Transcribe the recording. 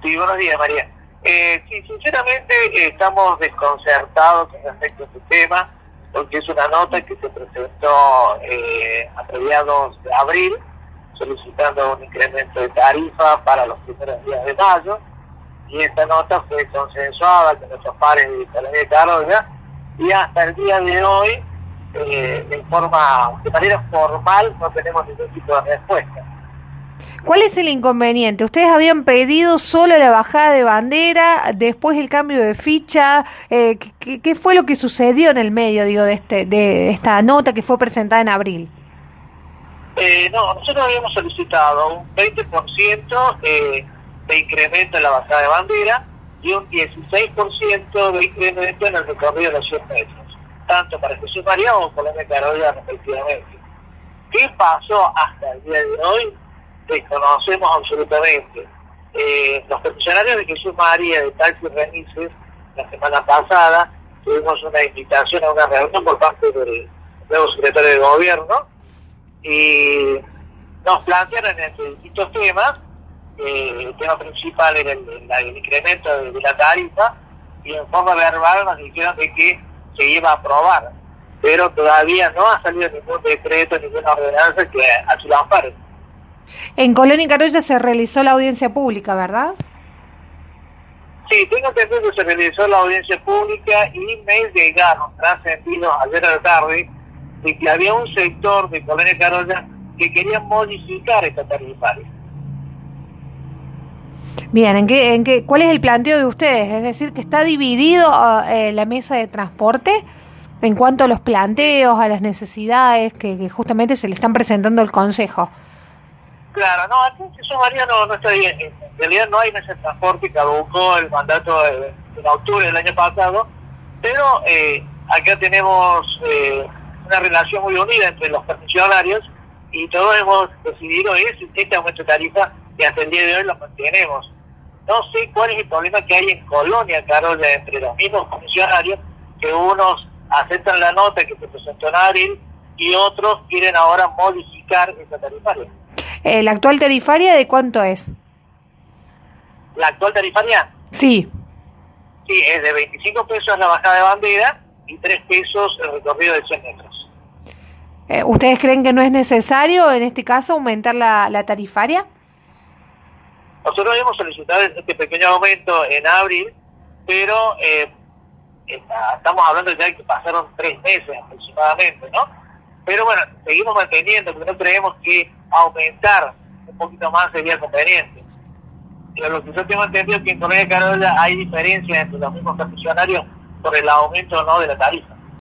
Sí, buenos días, María. Sí, sinceramente estamos desconcertados con respecto a este tema, porque es una nota que se presentó a mediados de abril, solicitando un incremento de tarifa para los primeros días de mayo, y esta nota fue consensuada con nuestros pares de Colonia de Carolla, y hasta el día de hoy, de manera formal, no tenemos ningún tipo de respuesta. ¿Cuál es el inconveniente? Ustedes habían pedido solo la bajada de bandera, después el cambio de ficha. ¿Qué fue lo que sucedió en el medio, de esta nota que fue presentada en abril? No, nosotros habíamos solicitado un 20% de incremento en la bajada de bandera y un 16% de incremento en el recorrido de los 100 metros, tanto para Jesús María como para Colonia de Carolla respectivamente. ¿Qué pasó hasta el día de hoy? Desconocemos absolutamente. Los funcionarios de Jesús María de Taxi Remises, la semana pasada tuvimos una invitación a una reunión por parte del nuevo secretario de gobierno y nos plantearon entre distintos temas. El tema principal era el incremento de la tarifa, y en forma verbal nos dijeron de que se iba a aprobar, pero todavía no ha salido ningún decreto, ninguna ordenanza que así lo ampare. En Colonia y Carolla se realizó la audiencia pública, ¿verdad? Sí, tengo entendido que se realizó la audiencia pública y me llegaron trascendidos ayer a la tarde de que había un sector de Colonia y Carolla que quería modificar esta tarifaria. Bien, ¿cuál es el planteo de ustedes? Es decir, que está dividido la mesa de transporte en cuanto a los planteos, a las necesidades que justamente se le están presentando al Consejo. Claro, no, aquí en Jesús María no está bien. En realidad no hay mesa de transporte, caducó el mandato en octubre del año pasado, pero acá tenemos una relación muy unida entre los funcionarios y todos hemos decidido este aumento de tarifa y hasta el día de hoy lo mantenemos. No sé cuál es el problema que hay en Colonia, Carolla, entre los mismos funcionarios, que unos aceptan la nota que se presentó en abril y otros quieren ahora modificar esa tarifaria. ¿La actual tarifaria de cuánto es? ¿La actual tarifaria? Sí. Sí, es de 25 pesos la bajada de bandera y 3 pesos el recorrido de 100 metros. ¿Ustedes creen que no es necesario, en este caso, aumentar la tarifaria? Nosotros hemos solicitado este pequeño aumento en abril, pero estamos hablando ya de que pasaron 3 meses aproximadamente, ¿no? Pero bueno, seguimos manteniendo, porque no creemos que aumentar un poquito más sería conveniente. Pero lo que yo tengo entendido es que en Colonia de Carolla hay diferencias entre los mismos funcionarios por el aumento o no de la tarifa.